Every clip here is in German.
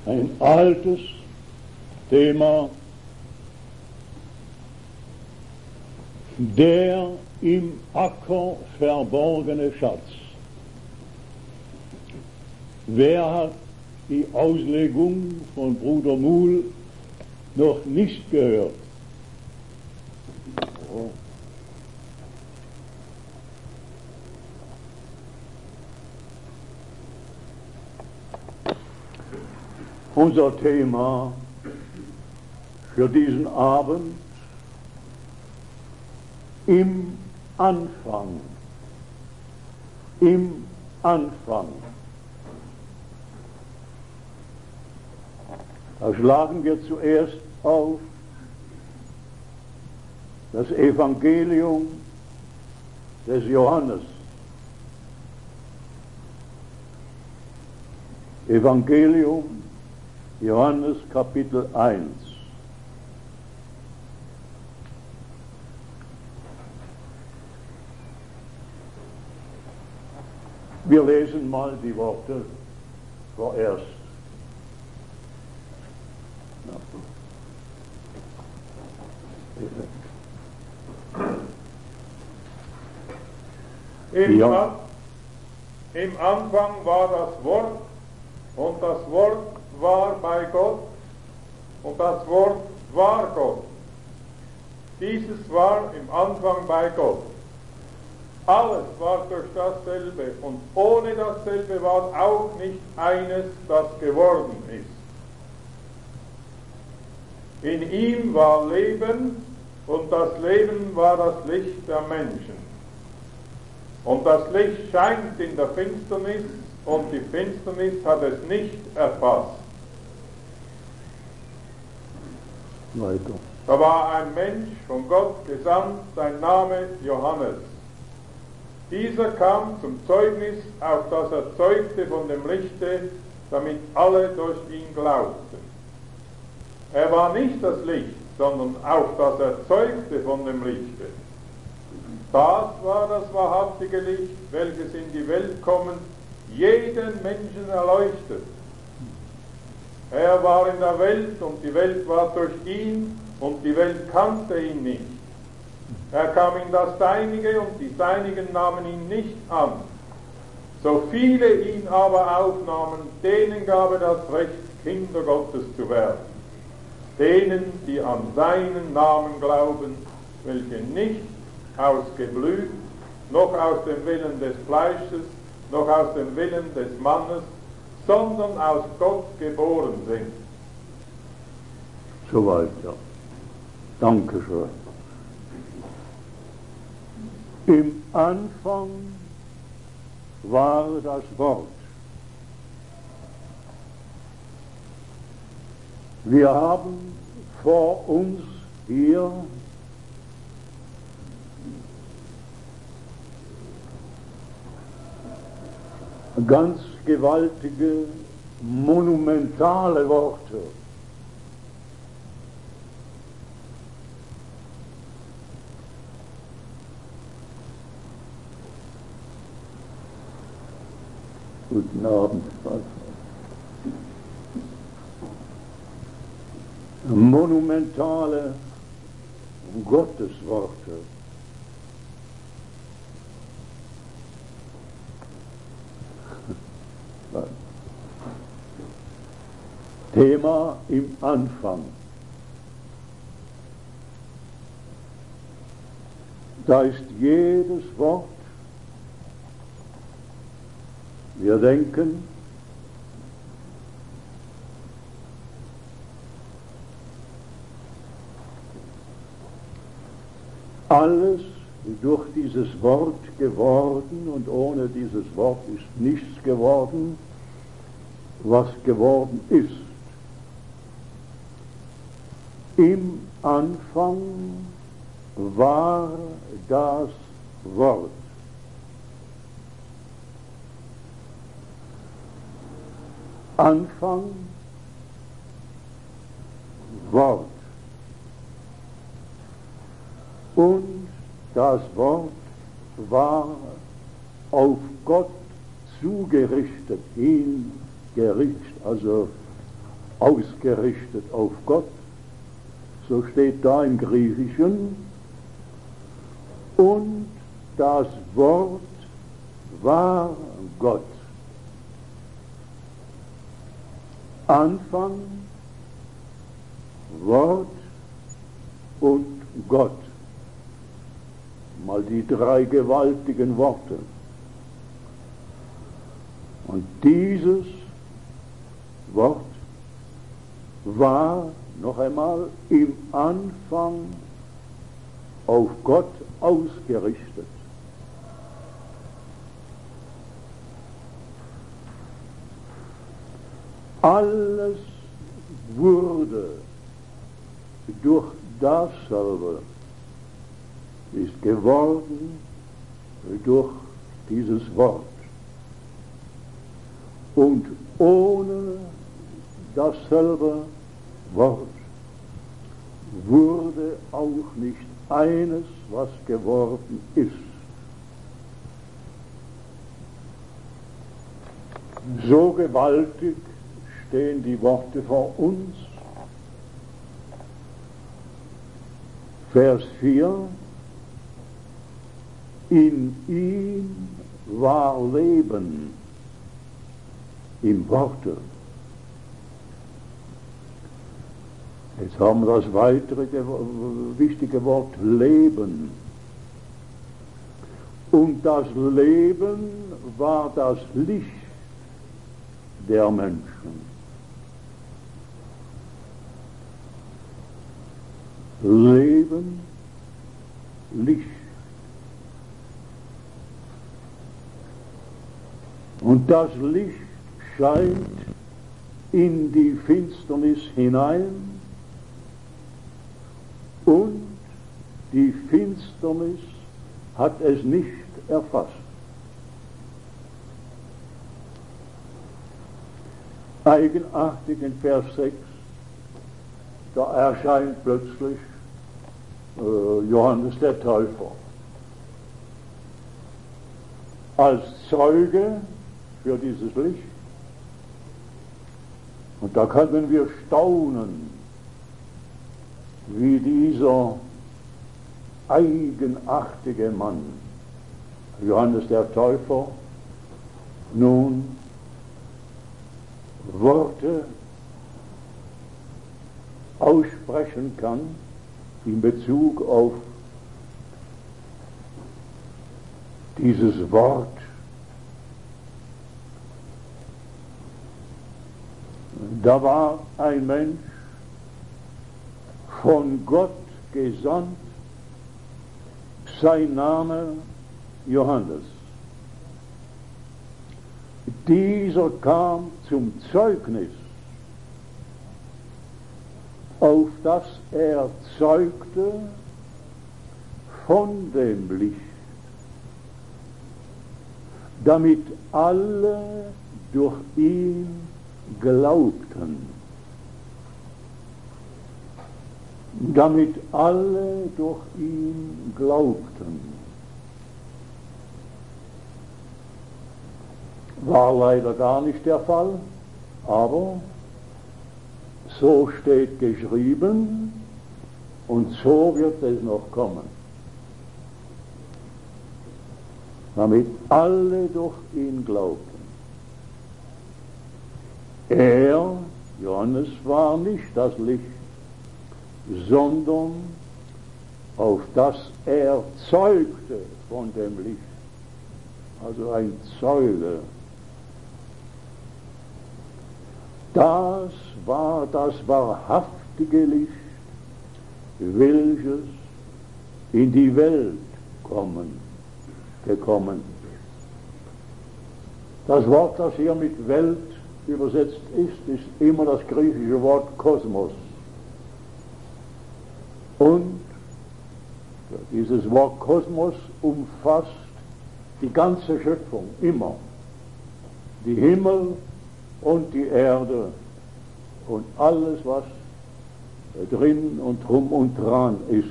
Ein altes Thema, der im Acker verborgene Schatz. Wer hat die Auslegung von Bruder Muhl noch nicht gehört? Oh. Unser Thema für diesen Abend: im Anfang. Im Anfang. Da schlagen wir zuerst auf das Evangelium des Johannes. Evangelium Johannes Kapitel 1. Wir lesen mal die Worte vorerst. Im Anfang war das Wort, und das Wort war bei Gott, und das Wort war Gott. Dieses war im Anfang bei Gott. Alles war durch dasselbe, und ohne dasselbe war auch nicht eines, das geworden ist. In ihm war Leben, und das Leben war das Licht der Menschen. Und das Licht scheint in der Finsternis, und die Finsternis hat es nicht erfasst. Weiter. Da war ein Mensch von Gott gesandt, sein Name Johannes. Dieser kam zum Zeugnis, auf das er zeugte von dem Lichte, damit alle durch ihn glaubten. Er war nicht das Licht, sondern auf das er zeugte von dem Lichte. Das war das wahrhaftige Licht, welches in die Welt kommend jeden Menschen erleuchtet. Er war in der Welt, und die Welt war durch ihn, und die Welt kannte ihn nicht. Er kam in das Seinige, und die Seinigen nahmen ihn nicht an. So viele ihn aber aufnahmen, denen gab er das Recht, Kinder Gottes zu werden. Denen, die an seinen Namen glauben, welche nicht aus Geblüt, noch aus dem Willen des Fleisches, noch aus dem Willen des Mannes, sondern aus Gott geboren sind. Soweit, ja. Dankeschön. Im Anfang war das Wort. Wir haben vor uns hier ganz gewaltige, monumentale Worte. Guten Abend. Monumentale Gottesworte. Thema im Anfang. Da ist jedes Wort, wir denken, alles durch dieses Wort geworden, und ohne dieses Wort ist nichts geworden, was geworden ist. Im Anfang war das Wort. Anfang, Wort. Und das Wort war auf Gott zugerichtet, hingerichtet, also ausgerichtet auf Gott, so steht da im Griechischen, und das Wort war Gott. Anfang, Wort und Gott. Mal die drei gewaltigen Worte. Und dieses Wort war noch einmal im Anfang auf Gott ausgerichtet. Alles wurde durch dasselbe, ist geworden durch dieses Wort. Und ohne dasselbe Wort wurde auch nicht eines, was geworden ist. So gewaltig stehen die Worte vor uns. Vers 4: In ihm war Leben, im Worte. Jetzt haben wir das weitere wichtige Wort Leben. Und das Leben war das Licht der Menschen. Leben, Licht. Und das Licht scheint in die Finsternis hinein und die Finsternis hat es nicht erfasst. Eigenartig in Vers 6, da erscheint plötzlich Johannes der Täufer als Zeuge für dieses Licht. Und da können wir staunen, wie dieser eigenartige Mann, Johannes der Täufer, nun Worte aussprechen kann in Bezug auf dieses Wort. Da war ein Mensch von Gott gesandt, sein Name Johannes. Dieser kam zum Zeugnis, auf das er zeugte von dem Licht, damit alle durch ihn glaubten. Damit alle durch ihn glaubten. War leider gar nicht der Fall, aber so steht geschrieben und so wird es noch kommen. Damit alle durch ihn glaubten. Er, Johannes, war nicht das Licht, sondern auf das er zeugte von dem Licht. Also ein Zeuge. Das war das wahrhaftige Licht, welches in die Welt gekommen. Das Wort, das hier mit Welt übersetzt ist immer das griechische Wort Kosmos. Und dieses Wort Kosmos umfasst die ganze Schöpfung, immer. Die Himmel und die Erde und alles, was drin und drum und dran ist.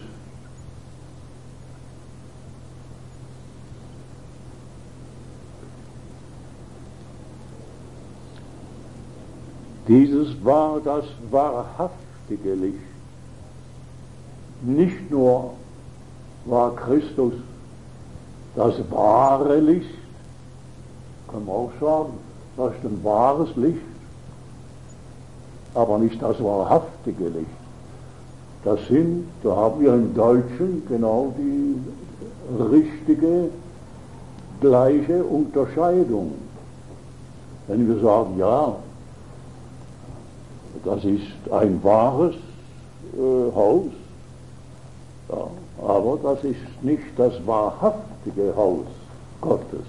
Dieses war das wahrhaftige Licht. Nicht nur war Christus das wahre Licht, kann man auch sagen, das ist ein wahres Licht, aber nicht das wahrhaftige Licht. Da haben wir im Deutschen genau die richtige, gleiche Unterscheidung. Wenn wir sagen, ja, das ist ein wahres Haus, ja, aber das ist nicht das wahrhaftige Haus Gottes.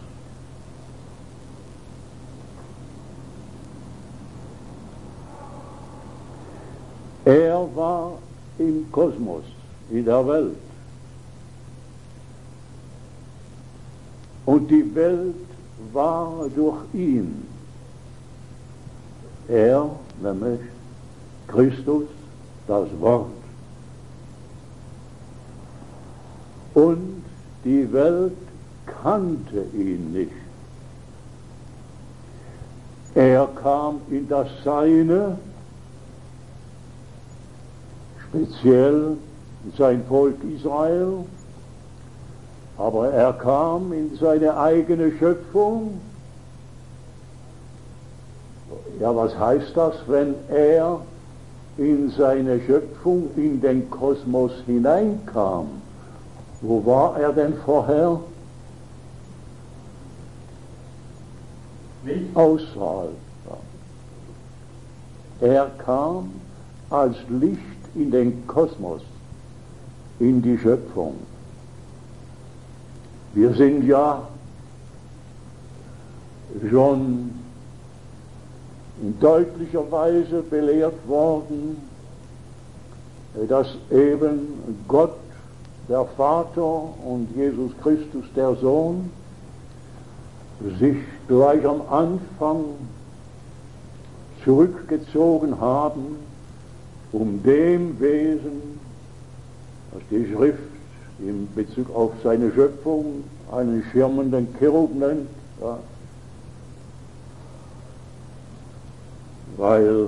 Er war im Kosmos, in der Welt. Und die Welt war durch ihn. Er, nämlich Christus, das Wort. Und die Welt kannte ihn nicht. Er kam in das Seine, speziell sein Volk Israel, aber er kam in seine eigene Schöpfung. Ja, was heißt das, wenn er in seine Schöpfung, in den Kosmos hineinkam? Wo war er denn vorher? Nicht außerhalb. Er kam als Licht in den Kosmos, in die Schöpfung. Wir sind ja schon in deutlicher Weise belehrt worden, dass eben Gott, der Vater, und Jesus Christus, der Sohn, sich gleich am Anfang zurückgezogen haben, um dem Wesen, das die Schrift in Bezug auf seine Schöpfung einen schirmenden Cherub nennt, ja, weil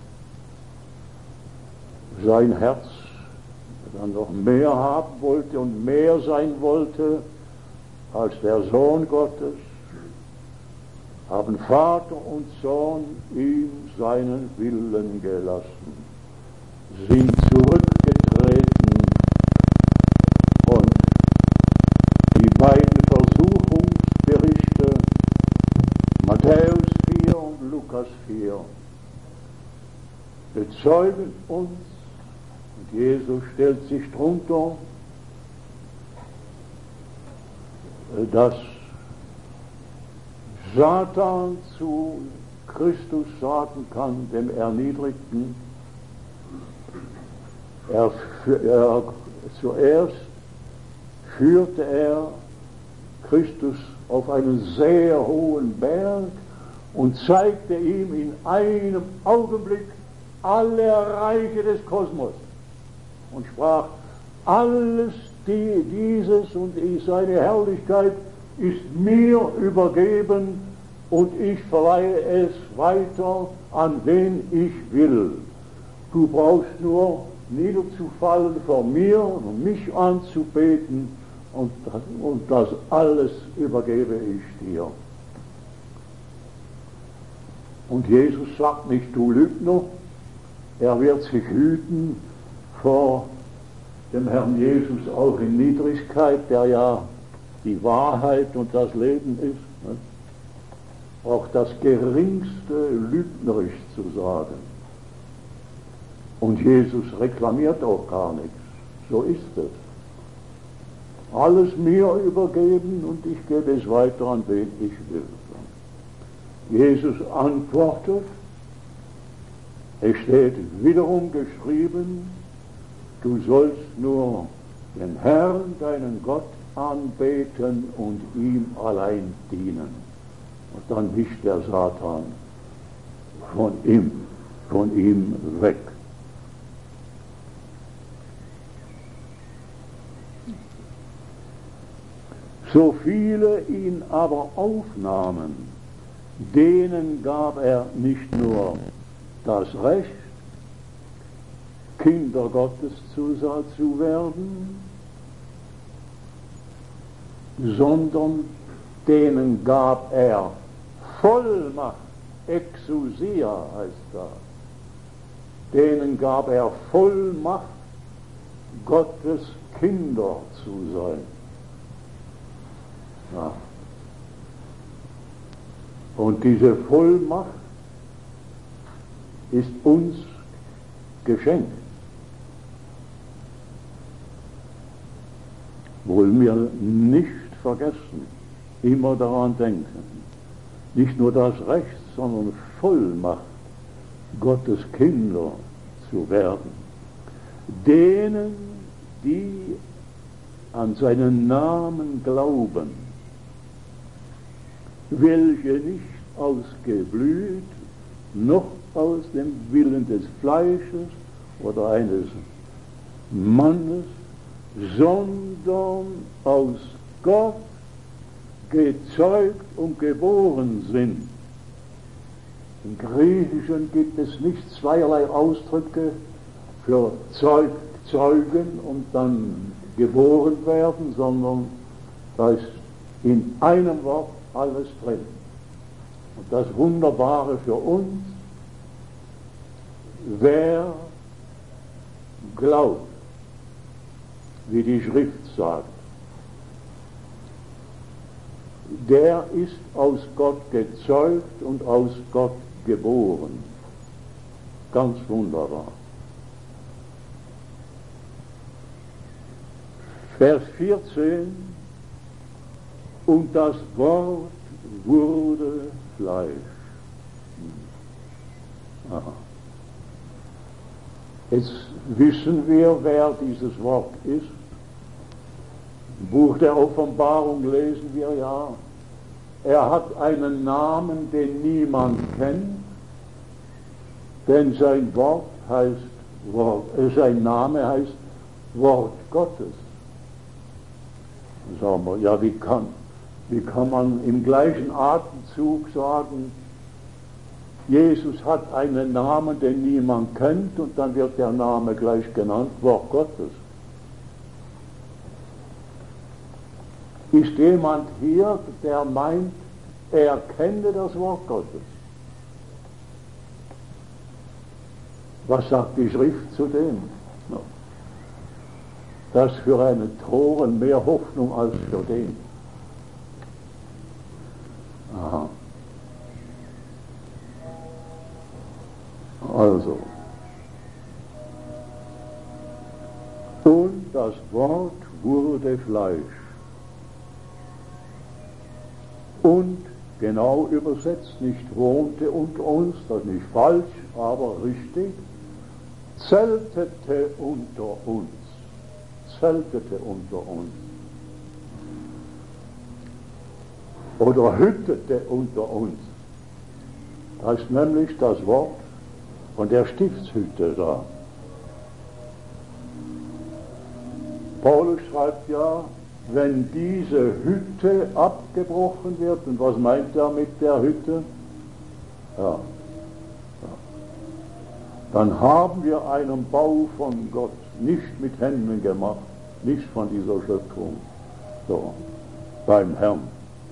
sein Herz dann noch mehr haben wollte und mehr sein wollte als der Sohn Gottes, haben Vater und Sohn ihm seinen Willen gelassen, sind zurückgetreten und die beiden Versuchungsberichte, Matthäus 4 und Lukas 4, bezeugen uns, und Jesus stellt sich drunter, dass Satan zu Christus sagen kann, dem Erniedrigten, zuerst führte er Christus auf einen sehr hohen Berg und zeigte ihm in einem Augenblick alle Reiche des Kosmos und sprach, alles dieses und seine Herrlichkeit ist mir übergeben und ich verleihe es weiter an wen ich will. Du brauchst nur niederzufallen vor mir und mich anzubeten und das alles übergebe ich dir. Und Jesus sagt nicht, du Lügner, er wird sich hüten vor dem Herrn Jesus auch in Niedrigkeit, der ja die Wahrheit und das Leben ist, ne? Auch das Geringste lügnerisch zu sagen. Und Jesus reklamiert auch gar nichts. So ist es. Alles mir übergeben und ich gebe es weiter an wen ich will. Jesus antwortet, es steht wiederum geschrieben, du sollst nur den Herrn, deinen Gott, anbeten und ihm allein dienen. Und dann wischt der Satan von ihm weg. So viele ihn aber aufnahmen, denen gab er nicht nur das Recht, Kinder Gottes zu werden, sondern denen gab er Vollmacht, Exousia heißt das, denen gab er Vollmacht, Gottes Kinder zu sein. Ja. Und diese Vollmacht ist uns geschenkt. Wollen wir nicht vergessen, immer daran denken, nicht nur das Recht, sondern Vollmacht, Gottes Kinder zu werden. Denen, die an seinen Namen glauben, welche nicht aus Geblüt, noch aus dem Willen des Fleisches oder eines Mannes, sondern aus Gott gezeugt und geboren sind. Im Griechischen gibt es nicht zweierlei Ausdrücke für Zeugen und dann geboren werden, sondern da ist in einem Wort alles drin. Und das Wunderbare für uns, wer glaubt, wie die Schrift sagt, der ist aus Gott gezeugt und aus Gott geboren. Ganz wunderbar. Vers 14, und das Wort wurde Fleisch. Aha. Jetzt wissen wir, wer dieses Wort ist. Im Buch der Offenbarung lesen wir ja, er hat einen Namen, den niemand kennt, denn sein Name heißt Wort Gottes. Sagen wir, ja, wie kann man im gleichen Atemzug sagen, Jesus hat einen Namen, den niemand kennt, und dann wird der Name gleich genannt, Wort Gottes. Ist jemand hier, der meint, er kenne das Wort Gottes? Was sagt die Schrift zu dem? Das für einen Toren mehr Hoffnung als für den. Aha. Also, und das Wort wurde Fleisch. Und genau übersetzt, nicht wohnte unter uns, das ist nicht falsch, aber richtig, zeltete unter uns. Zeltete unter uns. Oder hüttete unter uns. Das ist nämlich das Wort von der Stiftshütte da. Paulus schreibt ja, wenn diese Hütte abgebrochen wird, und was meint er mit der Hütte? Ja. Dann haben wir einen Bau von Gott, nicht mit Händen gemacht, nicht von dieser Schöpfung, so, beim Herrn.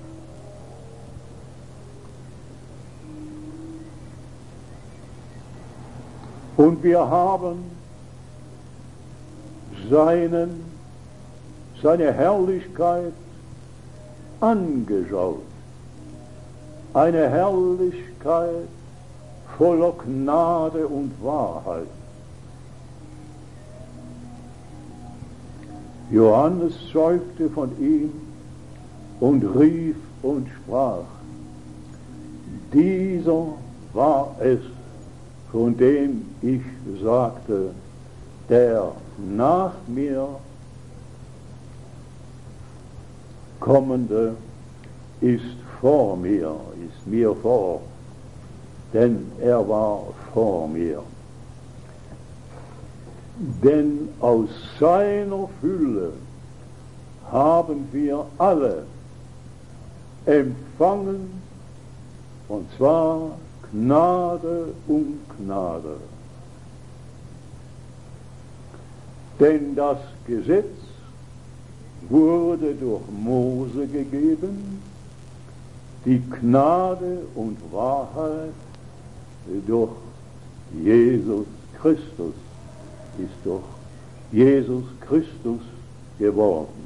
Und wir haben seine Herrlichkeit angeschaut. Eine Herrlichkeit voller Gnade und Wahrheit. Johannes zeugte von ihm und rief und sprach, dieser war es, von dem ich sagte, der nach mir kommende ist vor mir, ist mir vor, denn er war vor mir. Denn aus seiner Fülle haben wir alle empfangen, und zwar Gnade um Gnade. Denn das Gesetz wurde durch Mose gegeben, die Gnade und Wahrheit durch Jesus Christus ist durch Jesus Christus geworden.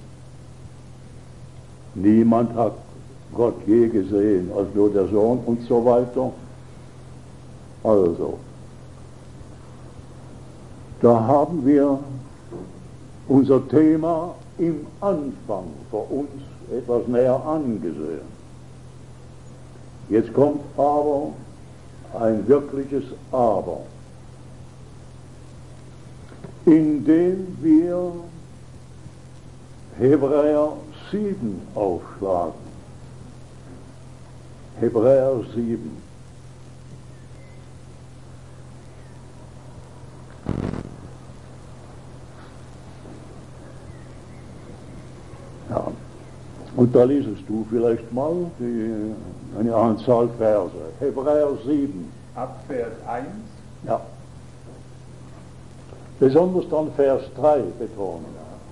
Niemand hat Gott je gesehen, als nur der Sohn und so weiter. Also, da haben wir unser Thema im Anfang für uns etwas näher angesehen. Jetzt kommt aber ein wirkliches Aber, indem wir Hebräer 7 aufschlagen. Hebräer 7. Ja. Und da liest du vielleicht mal eine Anzahl Verse. Hebräer 7. Ab Vers 1. Ja. Besonders dann Vers 3 betonen.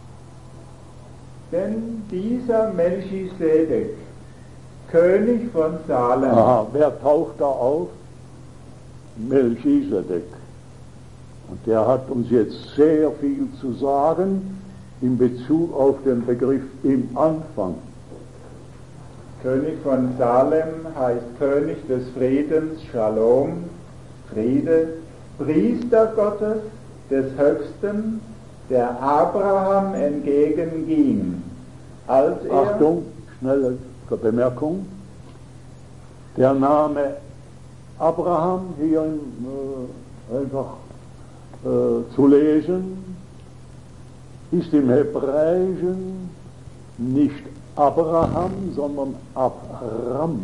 Denn dieser Melchisedek, König von Salem. Aha, wer taucht da auf? Melchisedek. Und der hat uns jetzt sehr viel zu sagen in Bezug auf den Begriff im Anfang. König von Salem heißt König des Friedens, Shalom, Friede, Priester Gottes des Höchsten, der Abraham entgegenging, als er... Achtung, schnelle Bemerkung. Der Name Abraham hier einfach zu lesen, ist im Hebräischen nicht Abraham, sondern Abram.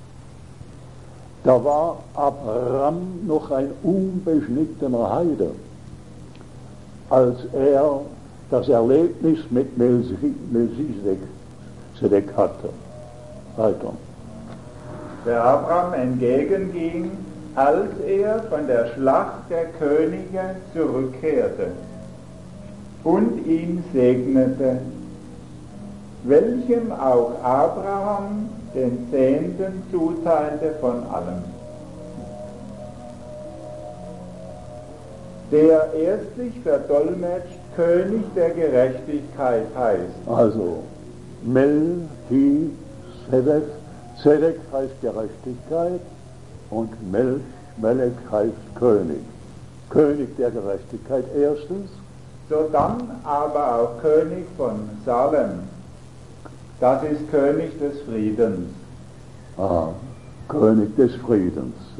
Da war Abram noch ein unbeschnittener Heide, als er das Erlebnis mit Melchisedek hatte. Weiter. Der Abraham entgegenging, als er von der Schlacht der Könige zurückkehrte und ihn segnete, welchem auch Abraham den Zehnten zuteilte von allem. Der erstlich verdolmetscht König der Gerechtigkeit heißt. Also Melchisedek, Zedek heißt Gerechtigkeit und Melech heißt König. König der Gerechtigkeit erstens. Sodann aber auch König von Salem. Das ist König des Friedens. Aha, König des Friedens. Ja.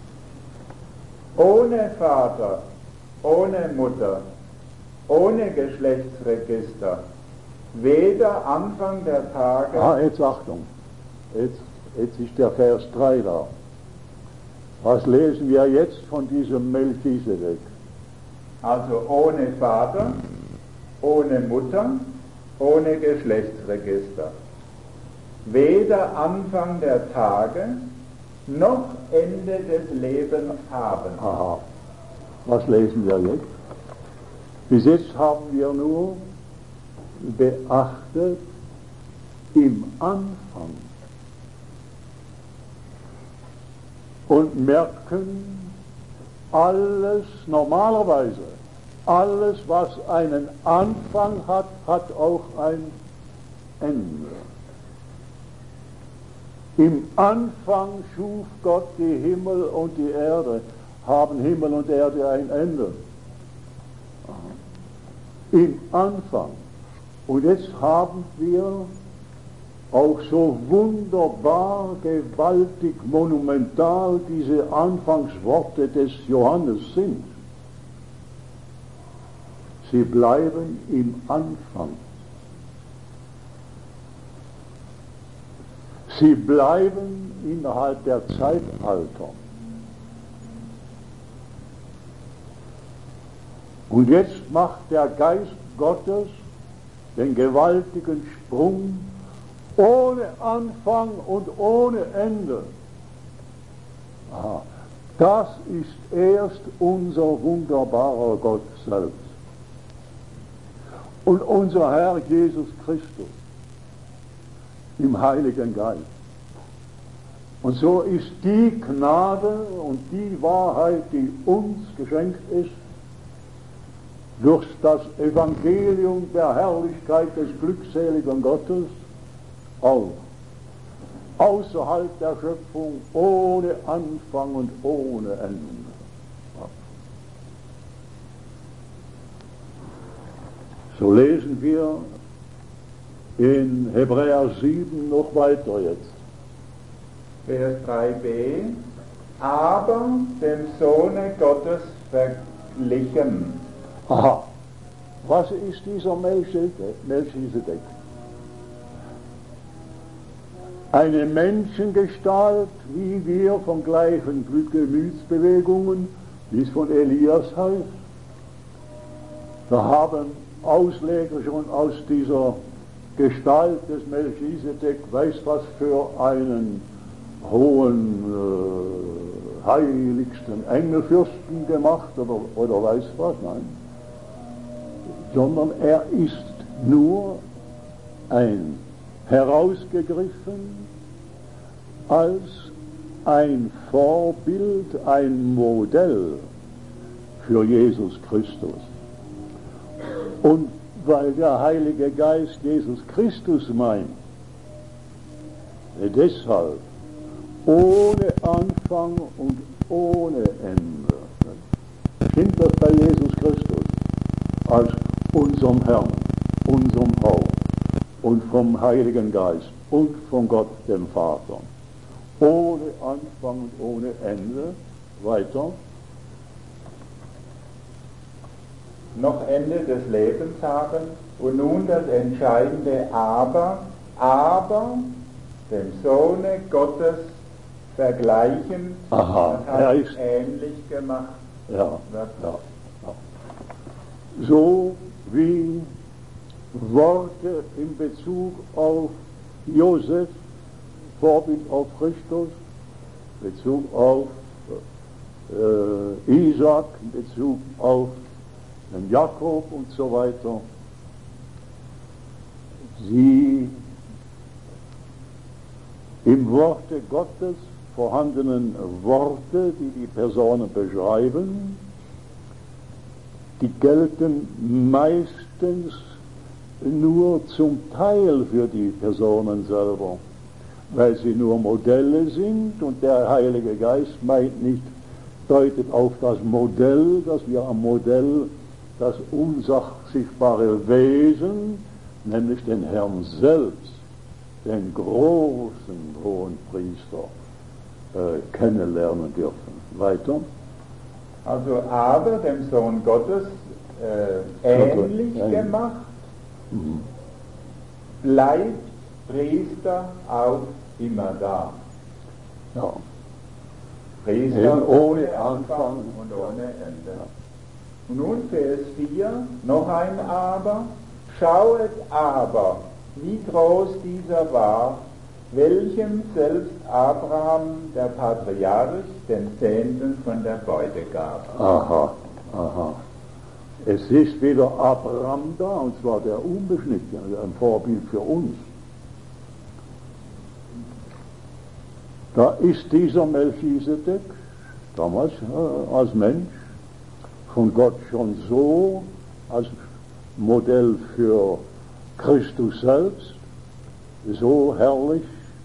Ohne Vater, ohne Mutter, ohne Geschlechtsregister, weder Anfang der Tage... Ah, jetzt Achtung, jetzt ist der Vers 3 da. Was lesen wir jetzt von diesem Melchisedek? Also ohne Vater, ohne Mutter, ohne Geschlechtsregister. Weder Anfang der Tage, noch Ende des Lebens haben. Aha. Was lesen wir jetzt? Bis jetzt haben wir nur beachtet im Anfang und merken, alles normalerweise, alles was einen Anfang hat, hat auch ein Ende. Im Anfang schuf Gott die Himmel und die Erde. Haben Himmel und Erde ein Ende? Im Anfang. Und jetzt haben wir auch so wunderbar, gewaltig, monumental diese Anfangsworte des Johannes sind. Sie bleiben im Anfang. Sie bleiben innerhalb der Zeitalter. Und jetzt macht der Geist Gottes den gewaltigen Sprung ohne Anfang und ohne Ende Aha. Das ist erst unser wunderbarer Gott selbst. Und unser Herr Jesus Christus im Heiligen Geist. Und so ist die Gnade und die Wahrheit, die uns geschenkt ist, durch das Evangelium der Herrlichkeit des glückseligen Gottes, auch außerhalb der Schöpfung, ohne Anfang und ohne Ende. So lesen wir in Hebräer 7 noch weiter jetzt. Vers 3b, aber dem Sohne Gottes verglichen. Aha, was ist dieser Melchisedek? Eine Menschengestalt, wie wir von gleichen Gemütsbewegungen, wie es von Elias heißt. Da haben Ausleger schon aus dieser Gestalt des Melchisedek, weiß was für einen hohen, heiligsten Engelfürsten gemacht oder weiß was, nein. Sondern er ist nur ein herausgegriffen als ein Vorbild, ein Modell für Jesus Christus. Und weil der Heilige Geist Jesus Christus meint, deshalb ohne Anfang und ohne Ende, stimmt das bei Jesus Christus als unserem Herrn, unserem Haupt und vom Heiligen Geist und von Gott dem Vater. Ohne Anfang und ohne Ende. Weiter. Noch Ende des Lebens haben und nun das entscheidende Aber dem Sohne Gottes vergleichend, Aha, das heißt ähnlich gemacht ja, wird. ja. So wie Worte in Bezug auf Josef, Vorbild auf Christus, Bezug auf Isaac, Bezug auf den Jakob und so weiter, sie im Worte Gottes vorhandenen Worte, die die Personen beschreiben, die gelten meistens nur zum Teil für die Personen selber, weil sie nur Modelle sind und der Heilige Geist meint nicht, deutet auf das Modell, dass wir am Modell das unsichtbare Wesen, nämlich den Herrn selbst, den großen Hohenpriester, kennenlernen dürfen. Weiter. Also aber dem Sohn Gottes ähnlich gemacht, bleibt Priester auch immer da. Ja. Priester ohne Anfang und ohne Ende. Und nun Vers 4, noch ein Aber. Schauet aber, wie groß dieser war, welchem selbst Abraham, der Patriarch, den Zehnten von der Beute gab. Aha. Es ist wieder Abraham da, und zwar der Unbeschnittene, ein Vorbild für uns. Da ist dieser Melchisedek, damals als Mensch, von Gott schon so als Modell für Christus selbst, so herrlich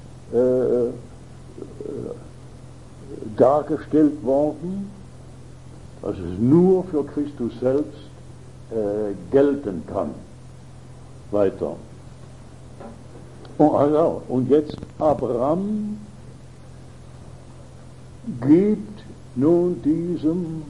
dargestellt worden, dass es nur für Christus selbst gelten kann. Weiter. Und jetzt Abraham gibt nun diesem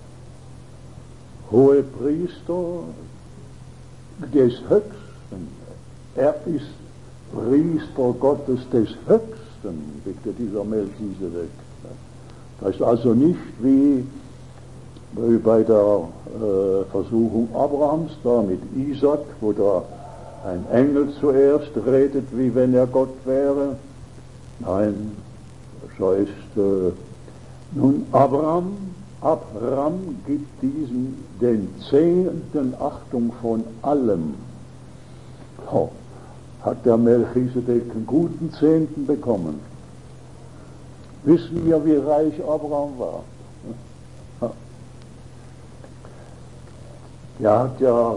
Hohepriester des Höchsten, er ist Priester Gottes des Höchsten, bitte dieser Melchisedek. Das ist also nicht wie bei der Versuchung Abrahams, da mit Isaac, wo da ein Engel zuerst redet, wie wenn er Gott wäre. Nein, so ist Nun, Abraham gibt diesem den 10. Achtung von allem. Oh, hat der Melchisedek einen guten 10. bekommen. Wissen wir, wie reich Abraham war? Er hat ja,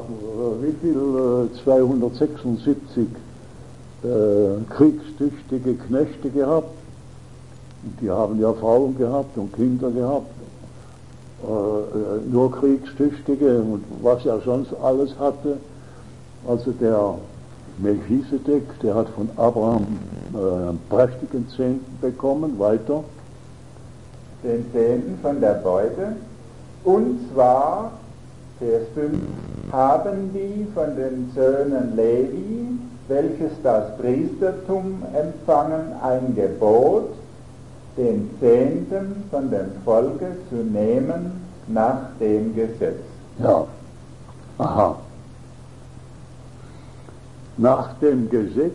276 kriegstüchtige Knechte gehabt. Und die haben ja Frauen gehabt und Kinder gehabt. Nur kriegstüchtige und was er sonst alles hatte. Also der Melchisedek, der hat von Abraham einen prächtigen 10. bekommen. Weiter. Den 10. von der Beute. Und zwar, Vers 5, haben die von den Söhnen Levi, welches das Priestertum empfangen, ein Gebot, den 10. von dem Volke zu nehmen nach dem Gesetz. Ja, aha. Nach dem Gesetz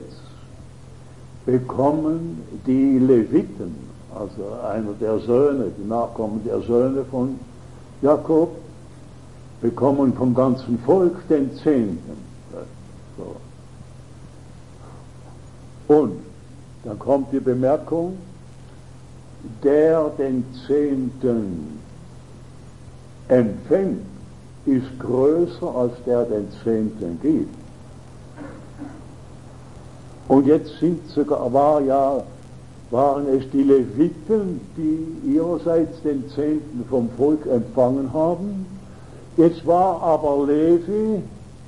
bekommen die Leviten, also einer der Söhne, die Nachkommen der Söhne von Jakob, bekommen vom ganzen Volk den 10. So. Und dann kommt die Bemerkung, der den 10. empfängt, ist größer als der den 10. gibt. Und jetzt waren es die Leviten, die ihrerseits den 10. vom Volk empfangen haben. Jetzt war aber Levi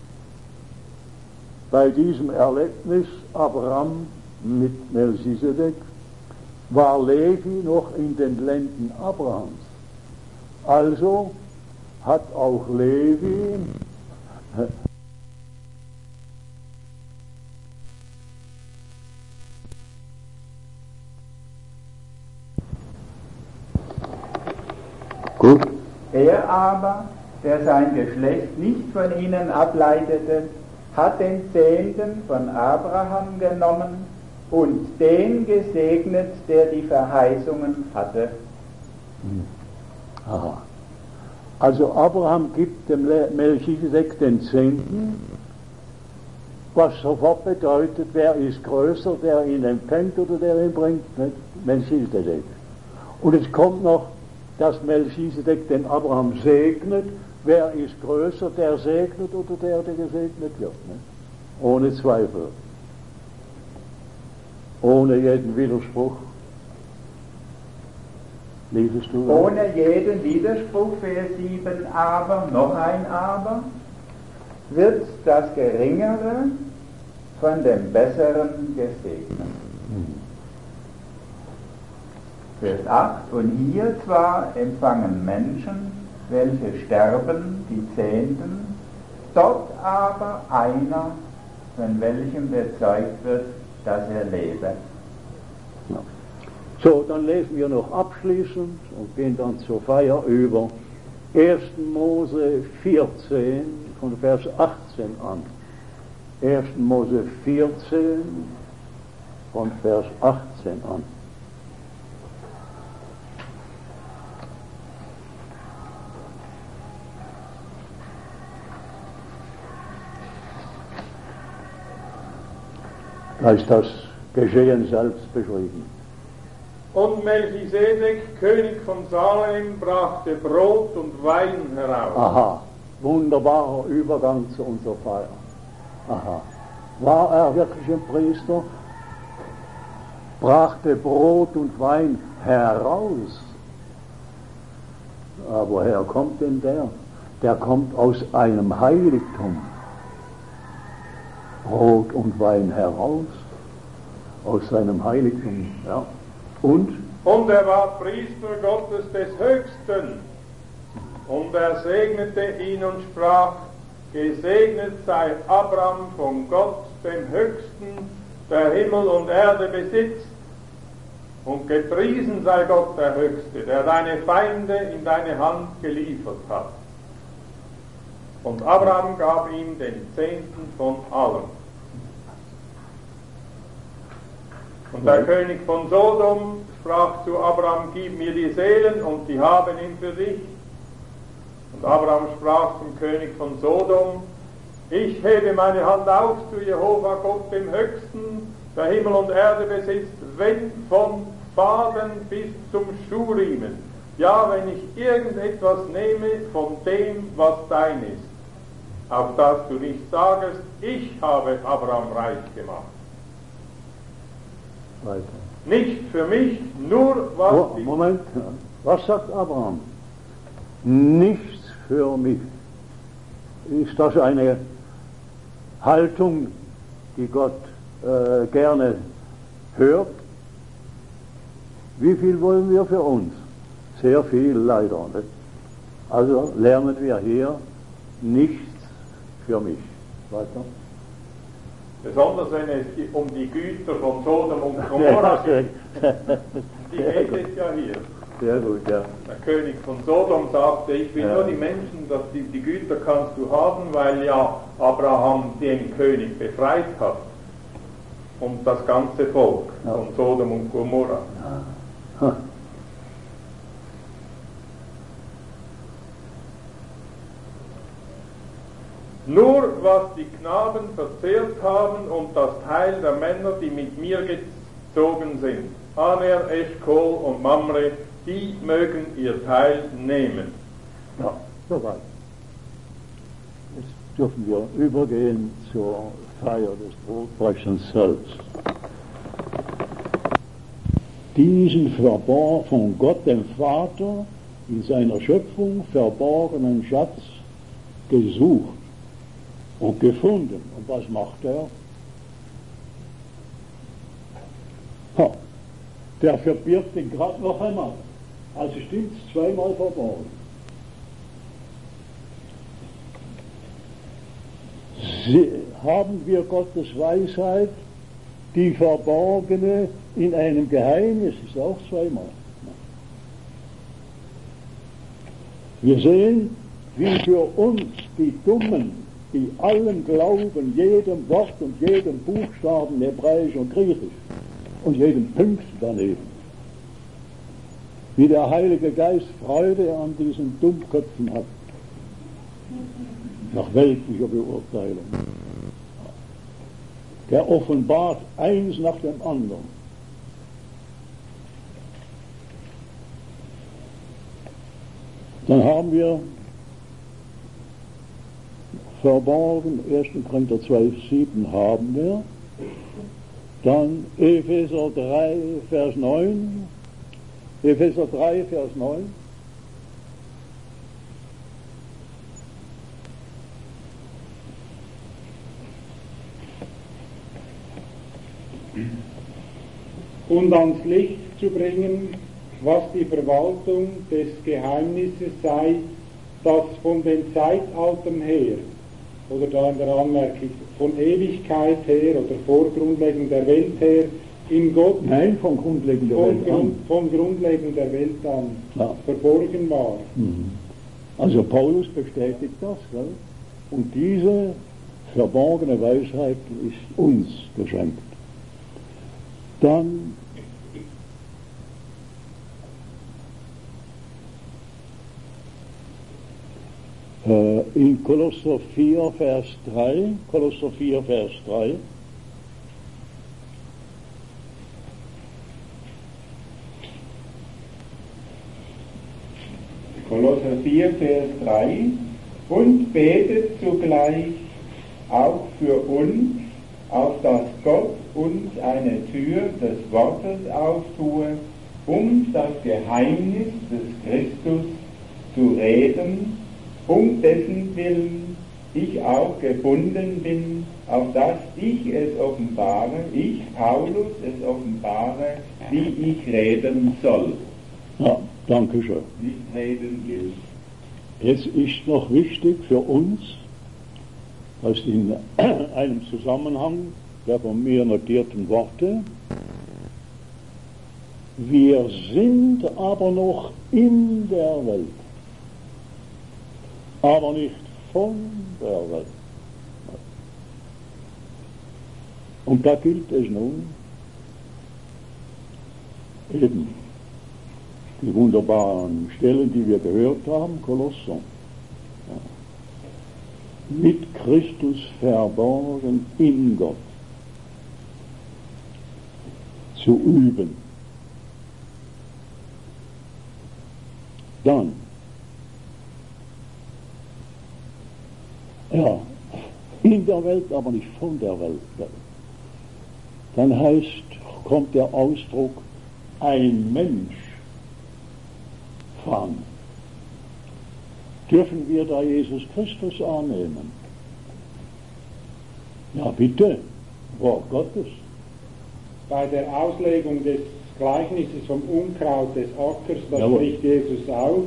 bei diesem Erlebnis Abraham mit Melchisedek, war Levi noch in den Lenden Abrahams. Also hat auch Levi gut. Er aber, der sein Geschlecht nicht von ihnen ableitete, hat den 10. von Abraham genommen und den gesegnet, der die Verheißungen hatte. Aha. Also Abraham gibt dem Melchisedek den 10., was sofort bedeutet, wer ist größer, der ihn empfängt oder der ihn bringt, nicht? Melchisedek. Und es kommt noch, dass Melchisedek den Abraham segnet. Wer ist größer, der segnet oder der gesegnet wird? Ne? Ohne Zweifel. Ohne jeden Widerspruch. Liesest du das? Ohne jeden Widerspruch, Vers 7, aber, noch ein Aber, wird das Geringere von dem Besseren gesegnet. Vers 8, und hier zwar empfangen Menschen, welche sterben, die 10., dort aber einer, von welchem bezeugt wird, dass er lebe. Ja. So, dann lesen wir noch abschließend und gehen dann zur Feier über 1. Mose 14 von Vers 18 an. 1. Mose 14 von Vers 18 an. Da ist das Geschehen selbst beschrieben. Und Melchisedek, König von Salem, brachte Brot und Wein heraus. Aha, wunderbarer Übergang zu unserer Feier. Aha. War er wirklich ein Priester? Brachte Brot und Wein heraus. Aber woher kommt denn der? Der kommt aus einem Heiligtum. Brot und Wein heraus, aus seinem Heiligtum. Ja. Und er war Priester Gottes des Höchsten. Und er segnete ihn und sprach, gesegnet sei Abraham von Gott, dem Höchsten, der Himmel und Erde besitzt. Und gepriesen sei Gott der Höchste, der deine Feinde in deine Hand geliefert hat. Und Abraham gab ihm den 10. von allem. Und der König von Sodom sprach zu Abraham, gib mir die Seelen, und die haben ihn für dich. Und Abraham sprach zum König von Sodom, ich hebe meine Hand auf zu Jehova Gott dem Höchsten, der Himmel und Erde besitzt, wenn von Faden bis zum Schuhriemen, ja, wenn ich irgendetwas nehme von dem, was dein ist, auf das du nicht sagest, ich habe Abraham reich gemacht. Weiter. Nicht für mich, nur was ich... Moment, was sagt Abraham? Nichts für mich. Ist das eine Haltung, die Gott gerne hört? Wie viel wollen wir für uns? Sehr viel leider. Nicht? Also lernen wir hier nichts für mich. Weiter. Besonders wenn es um die Güter von Sodom und Gomorra geht. Die geht es ja hier. Sehr gut, ja. Der König von Sodom sagte, ich will nur die Menschen, dass die Güter kannst du haben, weil ja Abraham den König befreit hat. Und das ganze Volk von Sodom und Gomorra. Ja. Nur was die Knaben verzehrt haben und das Teil der Männer, die mit mir gezogen sind, Aner, Eschkol und Mamre, die mögen ihr Teil nehmen. Ja, soweit. Jetzt dürfen wir übergehen zur Feier des Brotbrechens selbst. Diesen von Gott dem Vater in seiner Schöpfung verborgenen Schatz gesucht und gefunden. Und was macht er? Der verbirgt ihn gerade noch einmal. Also stimmt es zweimal verborgen. Haben wir Gottes Weisheit, die verborgene in einem Geheimnis, ist auch zweimal. Wir sehen, wie für uns die Dummen, die allen glauben, jedem Wort und jedem Buchstaben, Hebräisch und Griechisch, und jedem Punkt daneben, wie der Heilige Geist Freude an diesen Dummköpfen hat, nach weltlicher Beurteilung. Der offenbart eins nach dem anderen. Dann haben wir verborgen, 1. Korinther 12,7 haben wir, dann Epheser 3, Vers 9, Epheser 3, Vers 9, und ans Licht zu bringen, was die Verwaltung des Geheimnisses sei, das von den Zeitaltern her, oder da in der Anmerkung, von Ewigkeit her oder vor Grundlegung der Welt her, in Gott, nein, von Grundlegung der Welt an, von Grundlegung der Welt an verborgen war. Also Paulus bestätigt das, gell? Und diese verborgene Weisheit ist uns geschenkt. Dann in Kolosser 4, Vers 3, Kolosser 4, Vers 3, Kolosser 4, Vers 3, und betet zugleich auch für uns, auf dass Gott uns eine Tür des Wortes auftue, um das Geheimnis des Christus zu reden, um dessen Willen ich auch gebunden bin, auf dass ich es offenbare, ich, Paulus, es offenbare, wie ich reden soll. Ja, danke schön. Nicht reden gilt. Es ist noch wichtig für uns, dass in einem Zusammenhang der von mir notierten Worte, wir sind aber noch in der Welt, aber nicht von der Welt. Und da gilt es nun, Eben die wunderbaren Stellen, die wir gehört haben, Kolosser. Ja. Mit Christus verborgen in Gott zu üben. Dann, ja, in der Welt, aber nicht von der Welt. Dann kommt der Ausdruck, ein Mensch fand. Dürfen wir da Jesus Christus annehmen? Ja, bitte, Wort Gottes. Bei der Auslegung des Gleichnisses vom Unkraut des Ackers, da Jawohl. spricht Jesus auf.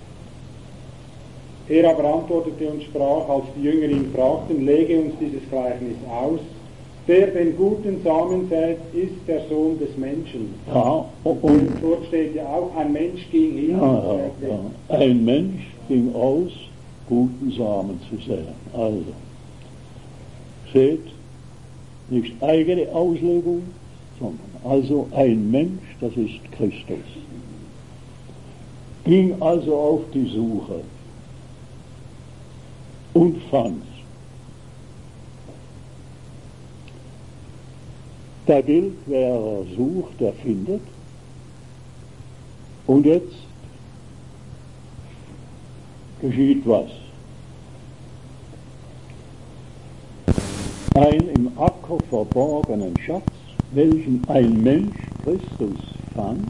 Er aber antwortete und sprach, als die Jünger ihn fragten, lege uns dieses Gleichnis aus. Der den guten Samen sät, ist der Sohn des Menschen. Ja, Und dort steht ja auch, ein Mensch ging hin und säte. ja. Ein Mensch ging aus, guten Samen zu säen. Also, seht, nicht eigene Auslegung, sondern also ein Mensch, das ist Christus. Ging also auf die Suche und fand. Da gilt, wer sucht, der findet. Und jetzt geschieht was. Ein im Acker verborgenen Schatz, welchen ein Mensch Christus fand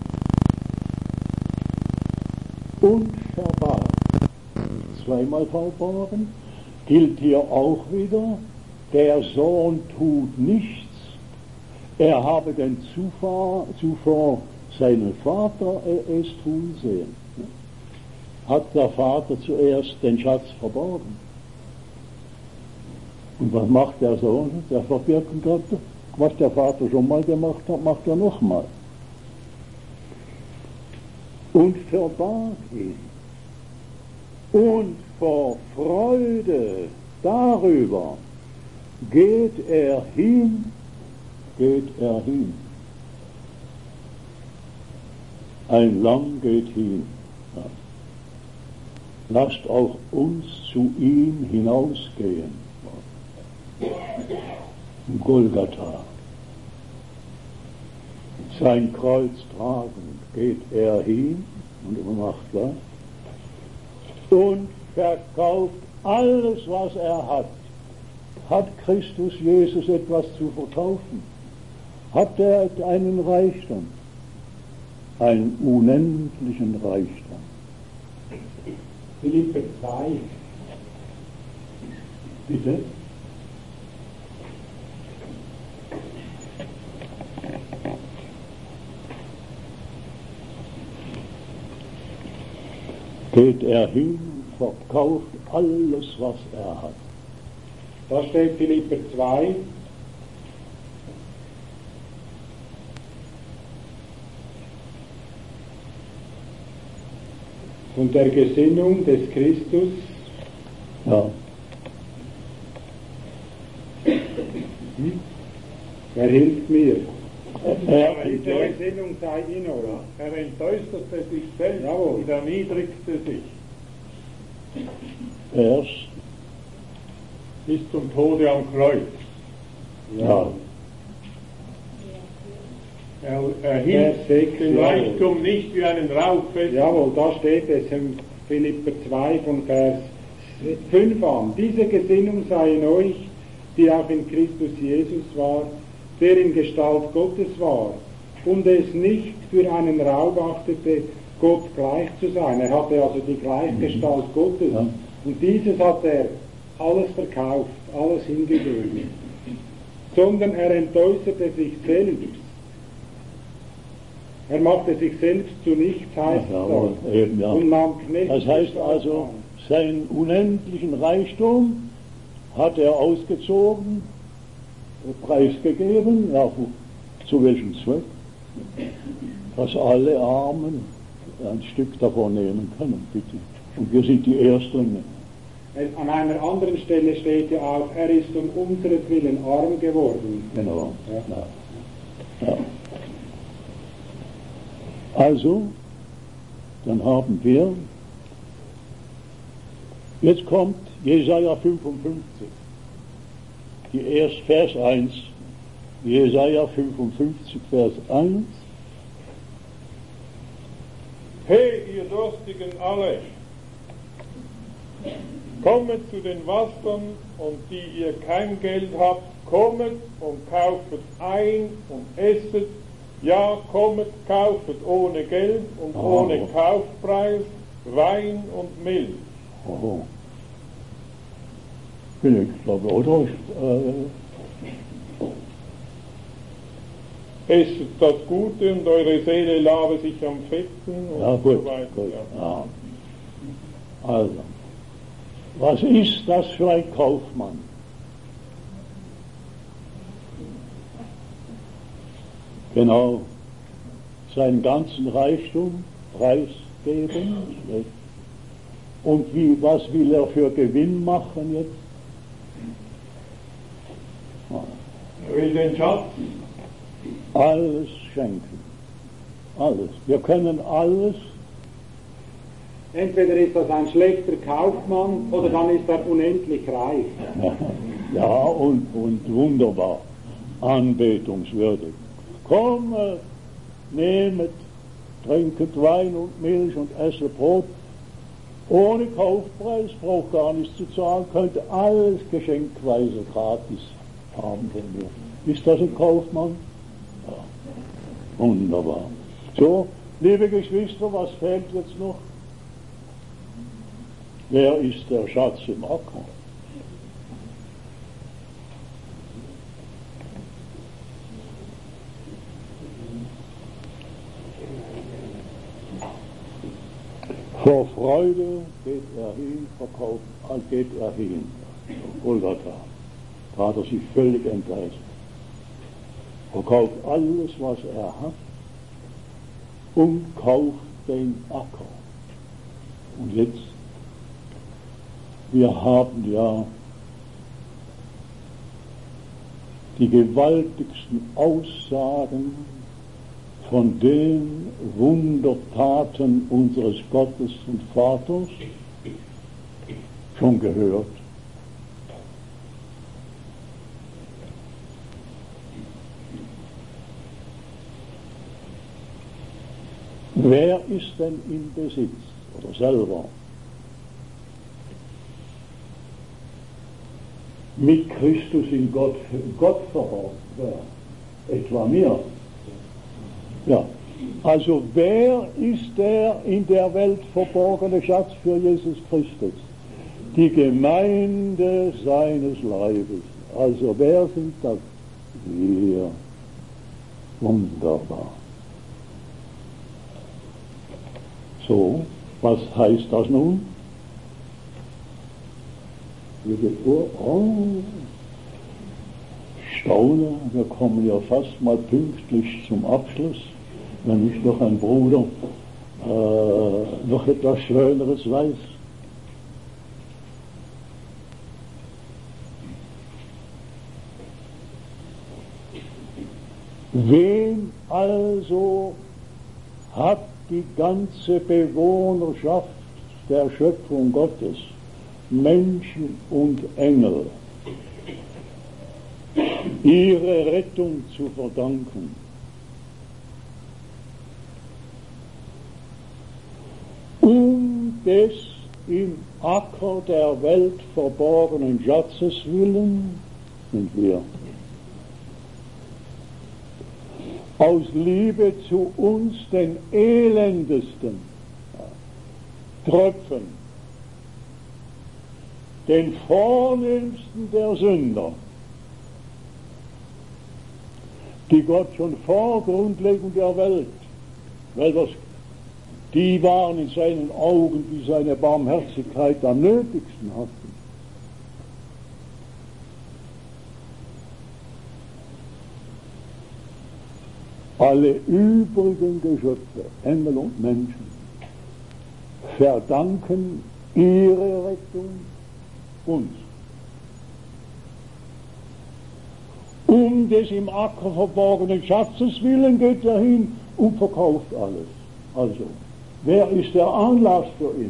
und verbarg. Zweimal verborgen, gilt hier auch wieder, der Sohn tut nichts, er habe denn zuvor seinen Vater es tun sehen. Hat der Vater zuerst den Schatz verborgen. Und was macht der Sohn? Der verbirgt ihn gerade. Was der Vater schon mal gemacht hat, macht er nochmal. Und verbarg ihn. Und vor Freude darüber geht er hin. Ein Lamm geht hin. Ja. Lasst auch uns zu ihm hinausgehen. Golgatha. Sein Kreuz tragend geht er hin und macht was? Und verkauft alles, was er hat. Hat Christus Jesus etwas zu verkaufen? Hat er einen Reichtum? Einen unendlichen Reichtum. Philipper 2. Bitte? Geht er hin und verkauft alles, was er hat. Da steht Philipper 2. Von der Gesinnung des Christus. Ja. Wer hilft mir? Er Diese Gesinnung sei in euch. Er entäußerte sich selbst Jawohl. und erniedrigte sich Erst, bis zum Tode am Kreuz. ja. Er hielt den Reichtum nicht wie einen Raub fest. Jawohl, da steht es in Philipper 2 von Vers 5 an. Diese Gesinnung sei in euch, die auch in Christus Jesus war, der in Gestalt Gottes war und es nicht für einen Raub achtete, Gott gleich zu sein. Er hatte also die Gleichgestalt Gottes. Ja. Und dieses hat er alles verkauft, alles hingegeben. Sondern er entäußerte sich selbst. Er machte sich selbst zu nichts, heißt Ja, das. eben, ja. Und nahm Knecht. Das heißt also, seinen unendlichen Reichtum hat er ausgezogen, preisgegeben, ja, zu welchem Zweck? Dass alle Armen ein Stück davon nehmen können, bitte. Und wir sind die Erstlinge. An einer anderen Stelle steht ja auch, er ist um unseretwillen arm geworden. Genau. Ja. Ja. Ja. Also, dann haben wir, jetzt kommt Jesaja 55, Vers 1, Jesaja 55, Vers 1. Hey, ihr Durstigen alle, kommet zu den Wassern, und die ihr kein Geld habt, kommet und kaufet ein und esset. Ja, kommet, kaufet ohne Geld und ohne Kaufpreis Wein und Milch. Oh. Ich glaube, oder? Esset das Gute und eure Seele labe sich am Fetten und Ja, gut, so weiter. gut. Ja. Ja. Also, was ist das für ein Kaufmann? Genau, seinen ganzen Reichtum preisgeben. Und was will er für Gewinn machen jetzt? Er will den Schatz. Alles schenken. Alles. Wir können alles. Entweder ist das ein schlechter Kaufmann oder dann ist er unendlich reich. Ja, und wunderbar. Anbetungswürdig. Kommet, nehmet, trinket Wein und Milch und esset Brot. Ohne Kaufpreis, braucht gar nichts zu zahlen, könnt alles geschenkweise gratis haben von mir. Ist das ein Kaufmann? Ja, wunderbar. So, liebe Geschwister, was fehlt jetzt noch? Wer ist der Schatz im Acker? Vor Freude geht er hin, Golgatha. Da hat er sich völlig entreißt. Verkauft alles, was er hat, und kauft den Acker. Und jetzt, wir haben ja die gewaltigsten Aussagen von den Wundertaten unseres Gottes und Vaters schon gehört. Wer ist denn im Besitz oder selber mit Christus in Gott verborgen? Wer? Etwa mir? Ja, also wer ist der in der Welt verborgene Schatz für Jesus Christus? Die Gemeinde seines Leibes. Also wer sind das? Wir. Wunderbar. So, was heißt das nun? Staune, wir kommen ja fast mal pünktlich zum Abschluss, wenn nicht noch ein Bruder noch etwas Schöneres weiß. Wen also hat die ganze Bewohnerschaft der Schöpfung Gottes, Menschen und Engel, ihre Rettung zu verdanken? Um des im Acker der Welt verborgenen Schatzes willen sind wir. Aus Liebe zu uns, den elendesten Tröpfen, den vornehmsten der Sünder, die Gott schon vor Grundlegung der Welt, weil die waren in seinen Augen, die seine Barmherzigkeit am nötigsten hatten. Alle übrigen Geschöpfe, Engel und Menschen, verdanken ihre Rettung uns. Um des im Acker verborgenen Schatzes willen geht er hin und verkauft alles. Also, wer ist der Anlass für ihn?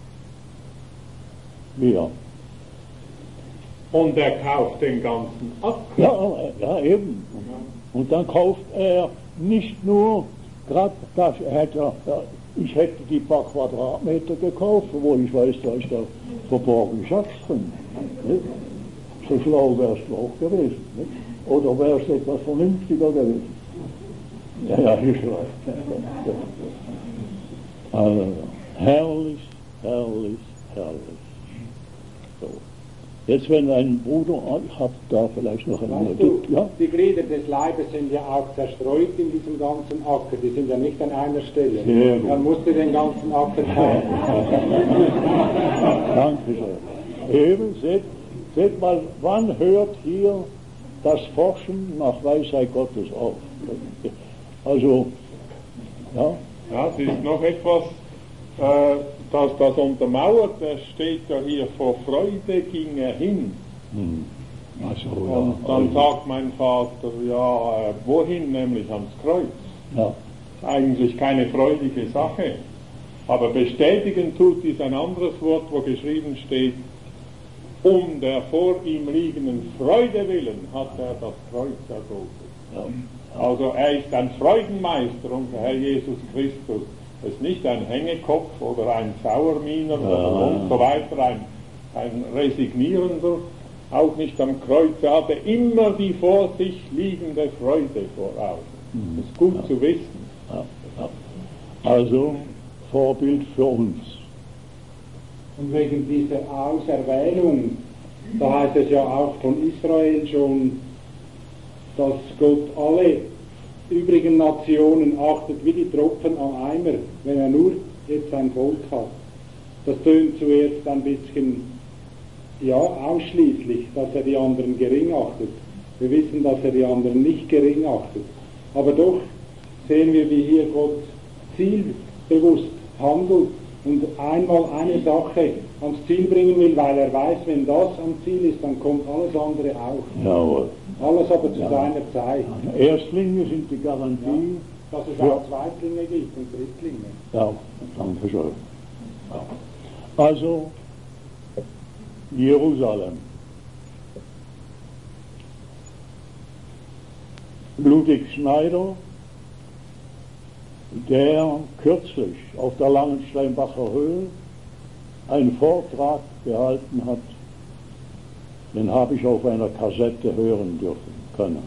Wir. Und er kauft den ganzen Acker. Ja, eben. Und dann kauft er nicht nur, gerade das, ich hätte die paar Quadratmeter gekauft, obwohl ich weiß, da ist der verborgene Schatz drin. Nicht? So schlau wärst du auch gewesen. Nicht? Oder wärst du etwas vernünftiger gewesen? Ja, ich weiß. Also, herrlich, herrlich, herrlich. So. Jetzt, wenn ein Bruder, ich habe da vielleicht noch eine Weißt du, ja? die Glieder des Leibes sind ja auch zerstreut in diesem ganzen Acker, die sind ja nicht an einer Stelle. Sehr gut. Man musste den ganzen Acker kaufen. Dankeschön. Eben, seht mal, wann hört hier das Forschen nach Weisheit Gottes auf? Also, ja. Ja, es ist noch etwas, das untermauert, das steht ja hier, vor Freude ging er hin. Also, Und dann sagt mein Vater, ja, wohin, nämlich ans Kreuz. Ja. Eigentlich keine freudige Sache. Aber bestätigen tut dies ein anderes Wort, wo geschrieben steht, um der vor ihm liegenden Freude willen hat er das Kreuz erduldet. Ja. Also er ist ein Freudenmeister, unser Herr Jesus Christus. Er ist nicht ein Hängekopf oder ein Sauerminer und so weiter, ein Resignierender, auch nicht am Kreuz. Er hatte immer die vor sich liegende Freude vor Augen. Das ist gut zu wissen. Ja. Also Vorbild für uns. Und wegen dieser Auserwählung, da heißt es ja auch von Israel schon, dass Gott alle übrigen Nationen achtet wie die Tropfen am Eimer, wenn er nur jetzt sein Volk hat. Das tönt zuerst ein bisschen, ja, ausschließlich, dass er die anderen gering achtet. Wir wissen, dass er die anderen nicht gering achtet. Aber doch sehen wir, wie hier Gott zielbewusst handelt und einmal eine Sache ans Ziel bringen will, weil er weiß, wenn das am Ziel ist, dann kommt alles andere auch. Jawohl. Alles aber zu seiner Zeit. Erstlinge sind die Garantie. Dass es auch Zweitlinge gibt und Drittlinge. Ja, danke schön. Also, Jerusalem. Ludwig Schneider, der kürzlich auf der Langensteinbacher Höhe einen Vortrag gehalten hat, den habe ich auf einer Kassette hören dürfen können.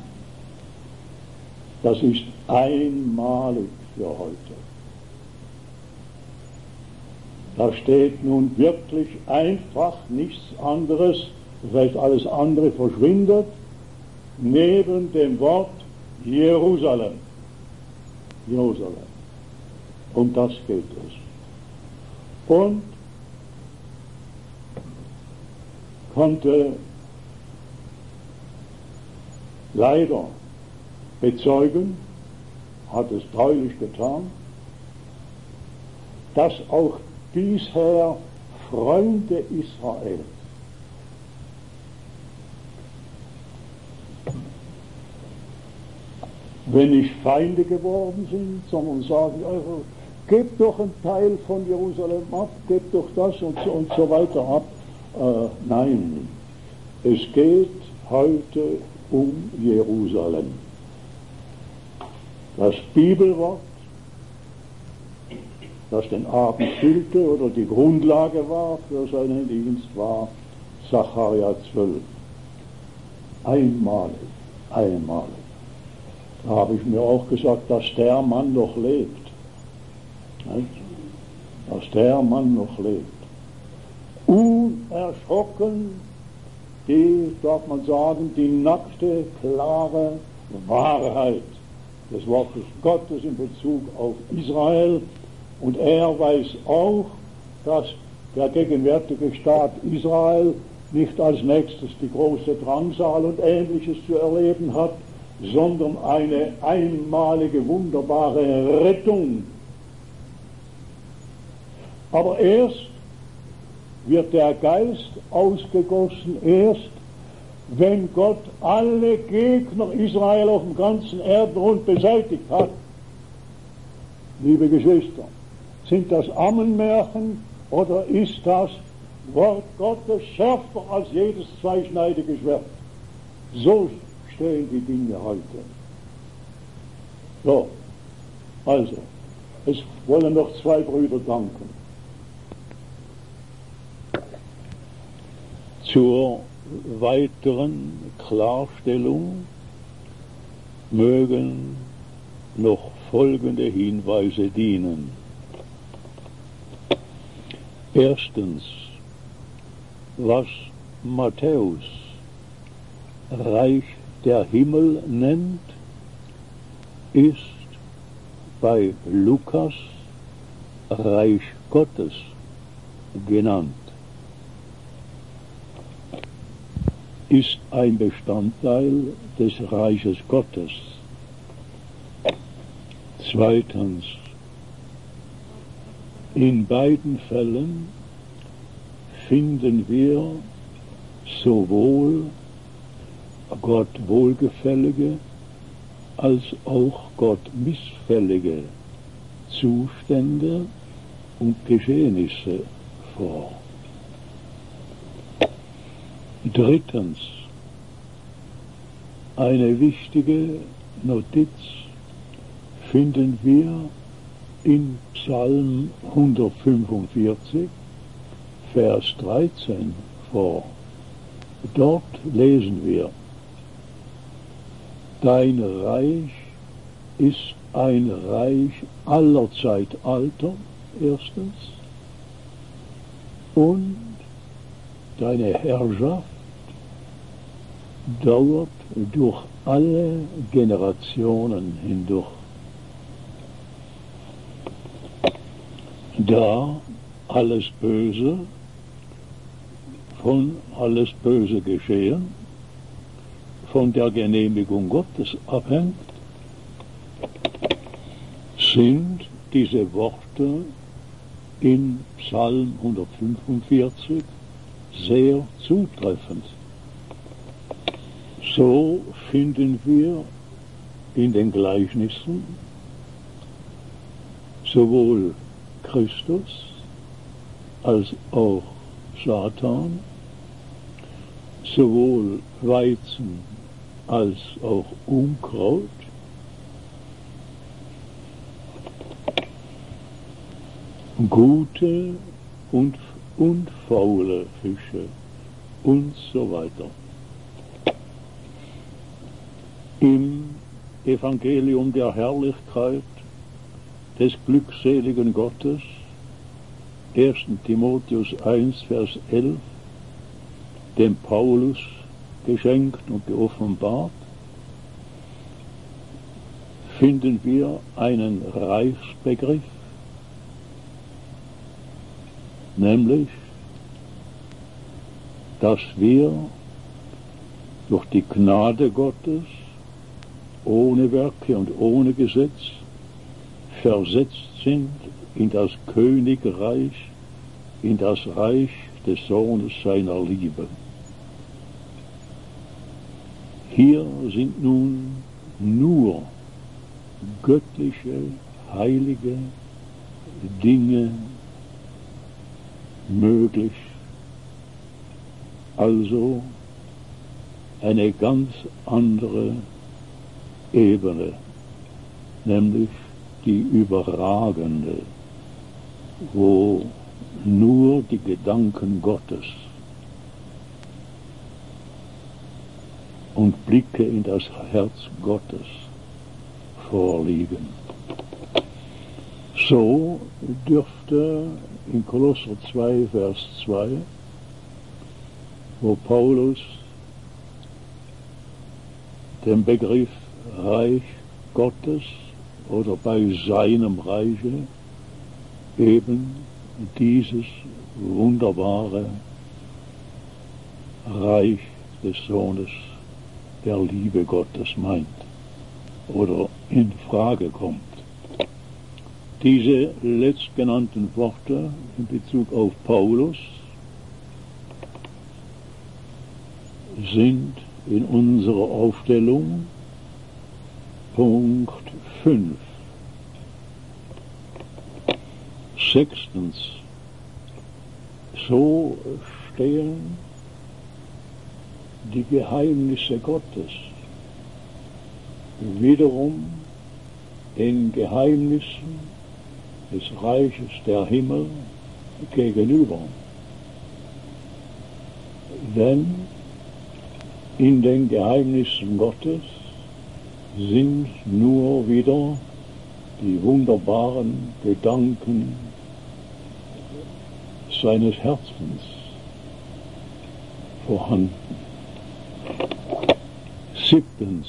Das ist einmalig für heute. Da steht nun wirklich einfach nichts anderes, das heißt alles andere verschwindet, neben dem Wort Jerusalem. Jerusalem. Um das geht es. Und konnte leider bezeugen, hat es treulich getan, dass auch bisher Freunde Israels wenn nicht Feinde geworden sind, sondern sagen, also, gebt doch einen Teil von Jerusalem ab, gebt doch das und so weiter ab. Nein, es geht heute um Jerusalem. Das Bibelwort, das den Abend füllte oder die Grundlage war für seinen Dienst, war Sacharja 12. Einmalig. Da habe ich mir auch gesagt, dass der Mann noch lebt. Nicht? Dass der Mann noch lebt. Unerschrocken, die, darf man sagen, die nackte, klare Wahrheit des Wortes Gottes in Bezug auf Israel. Und er weiß auch, dass der gegenwärtige Staat Israel nicht als nächstes die große Drangsal und Ähnliches zu erleben hat, sondern eine einmalige, wunderbare Rettung. Aber erst wird der Geist ausgegossen, erst wenn Gott alle Gegner Israel auf dem ganzen Erdrund beseitigt hat. liebe Geschwister? Sind das Ammenmärchen oder ist das Wort Gottes schärfer als jedes zweischneidige Schwert? So stehen die Dinge heute. So, also, es wollen noch zwei Brüder danken. Zur weiteren Klarstellung mögen noch folgende Hinweise dienen. Erstens, was Matthäus Reich der Himmel nennt, ist bei Lukas Reich Gottes genannt. Ist ein Bestandteil des Reiches Gottes. Zweitens, in beiden Fällen finden wir sowohl Gott wohlgefällige als auch Gott missfällige Zustände und Geschehnisse vor. Drittens, eine wichtige Notiz finden wir in Psalm 145, Vers 13 vor. Dort lesen wir: Dein Reich ist ein Reich aller Zeitalter, erstens, und deine Herrschaft dauert durch alle Generationen hindurch. Da alles Böse von alles Böse geschehen von der Genehmigung Gottes abhängt, sind diese Worte in Psalm 145 sehr zutreffend. So finden wir in den Gleichnissen sowohl Christus als auch Satan, sowohl Weizen als auch Unkraut, gute und faule Fische und so weiter. Im Evangelium der Herrlichkeit des glückseligen Gottes, 1. Timotheus 1, Vers 11, dem Paulus geschenkt und geoffenbart, finden wir einen Reichsbegriff, nämlich, dass wir durch die Gnade Gottes ohne Werke und ohne Gesetz versetzt sind in das Königreich, in das Reich des Sohnes seiner Liebe. Hier sind nun nur göttliche, heilige Dinge möglich, also eine ganz andere Ebene, nämlich die überragende, wo nur die Gedanken Gottes und Blicke in das Herz Gottes vorliegen. So dürfte in Kolosser 2, Vers 2, wo Paulus den Begriff Reich Gottes oder bei seinem Reiche eben dieses wunderbare Reich des Sohnes der Liebe Gottes meint oder in Frage kommt. Diese letztgenannten Worte in Bezug auf Paulus sind in unserer Aufstellung Punkt 5. Sechstens, so stehen die Geheimnisse Gottes wiederum den Geheimnissen des Reiches der Himmel gegenüber. Denn in den Geheimnissen Gottes sind nur wieder die wunderbaren Gedanken seines Herzens vorhanden. Siebtens,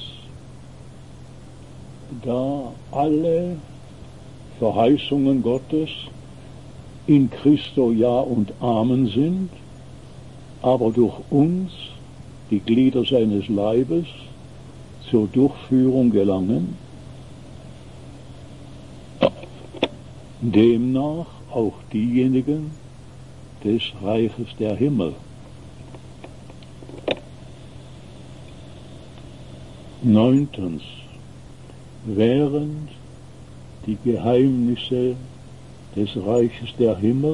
da alle Verheißungen Gottes in Christo Ja und Amen sind, aber durch uns, die Glieder seines Leibes, zur Durchführung gelangen, demnach auch diejenigen des Reiches der Himmel. Neuntens, während die Geheimnisse des Reiches der Himmel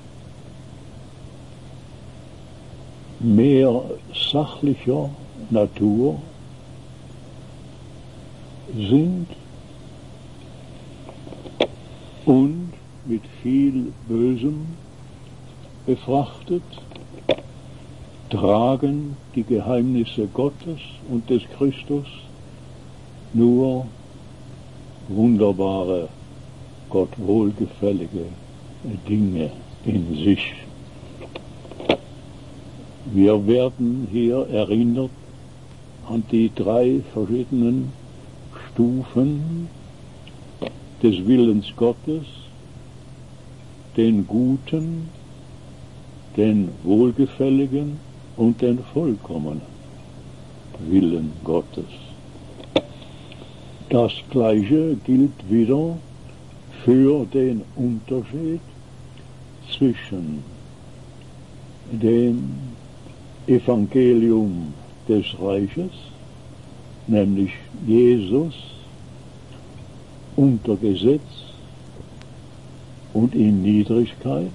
mehr sachlicher Natur sind und mit viel Bösem befrachtet, tragen die Geheimnisse Gottes und des Christus nur wunderbare, Gott wohlgefällige Dinge in sich. Wir werden hier erinnert an die drei verschiedenen Stufen des Willens Gottes, den guten, den wohlgefälligen und den vollkommenen Willen Gottes. Das Gleiche gilt wieder für den Unterschied zwischen dem Evangelium des Reiches, nämlich Jesus unter Gesetz und in Niedrigkeit,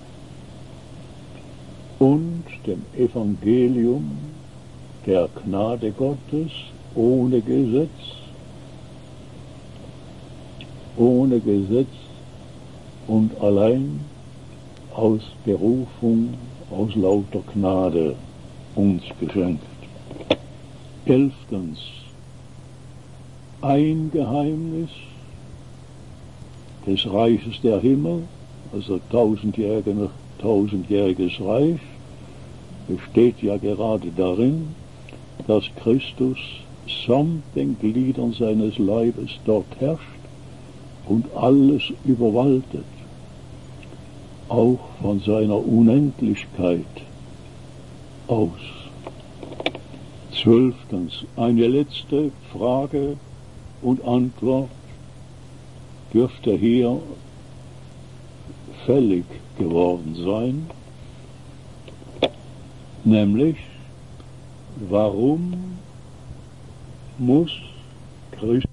und dem Evangelium der Gnade Gottes ohne Gesetz und allein aus Berufung, aus lauter Gnade uns geschenkt. 11. Ein Geheimnis des Reiches der Himmel, also tausendjähriges Reich, besteht ja gerade darin, dass Christus samt den Gliedern seines Leibes dort herrscht und alles überwaltet, auch von seiner Unendlichkeit aus. 12. Eine letzte Frage und Antwort dürfte hier fällig geworden sein, nämlich, warum muss Christus